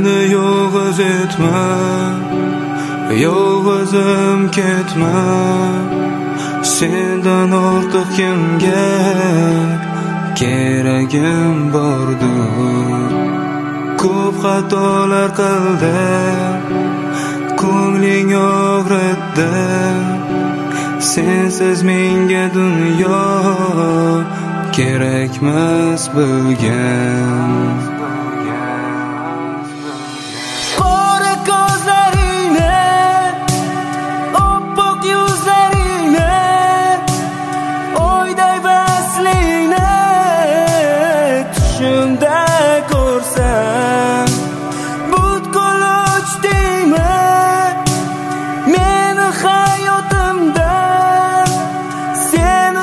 meni yolg'iz etma, yolg'izim ketma. Sendan ortiq kimga keragim bordir. Ko'p xatolar qildim, ko'ngling og'ritdi. Sensiz menga dunyo kerakmas bilgan. Qora ko'zlaringni, oppoq yuzlaringni, oyday vaslingni tushimda ko'rsam, butkul ochdingmi meni hayotimdan. Seni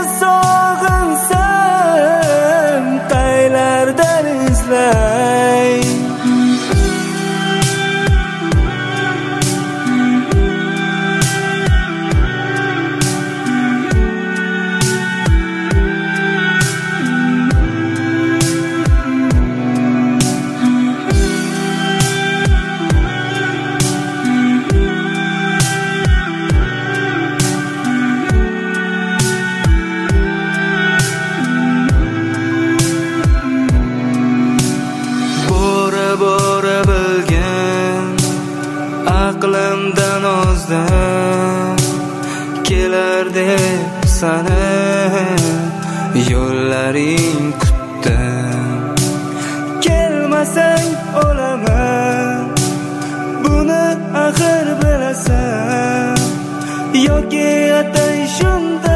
sog'insam qaylardan izlay. Bora bilgan aqlimdan ozdim, kelar deb sani yo'llaring kutdim. Kelmasang o'laman, buni axir bilasan, yoki atay shunda